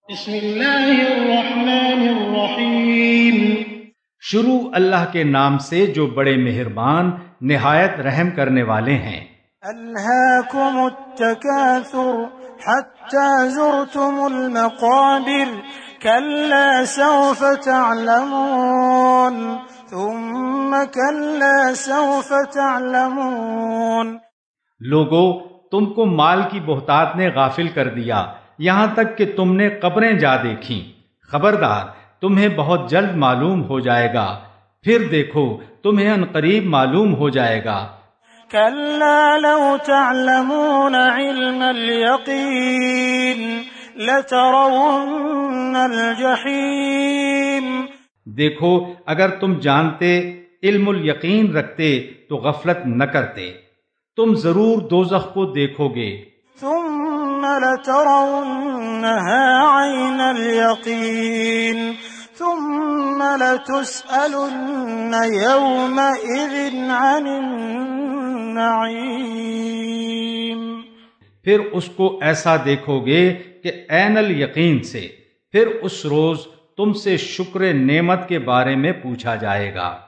بسم اللہ الرحمن الرحیم۔ شروع اللہ کے نام سے جو بڑے مہربان نہایت رحم کرنے والے ہیں۔ الہاکم التکاثر حتی زرتم المقابر کلا سوف تعلمون ثم کلا سوف تعلمون۔ لوگو، تم کو مال کی بہتات نے غافل کر دیا یہاں تک کہ تم نے قبریں جا دیکھیں۔ خبردار، تمہیں بہت جلد معلوم ہو جائے گا، پھر دیکھو تمہیں عنقریب معلوم ہو جائے گا۔ کلا لو تعلمون علم الیقین لترون الجحیم۔ دیکھو، اگر تم جانتے، علم الیقین رکھتے تو غفلت نہ کرتے، تم ضرور دوزخ کو دیکھو گے۔ ثم لترونها عین الیقین ثم لتسألن یومئذ عن النعیم۔ پھر اس کو ایسا دیکھو گے کہ عین الیقین سے، پھر اس روز تم سے شکر نعمت کے بارے میں پوچھا جائے گا۔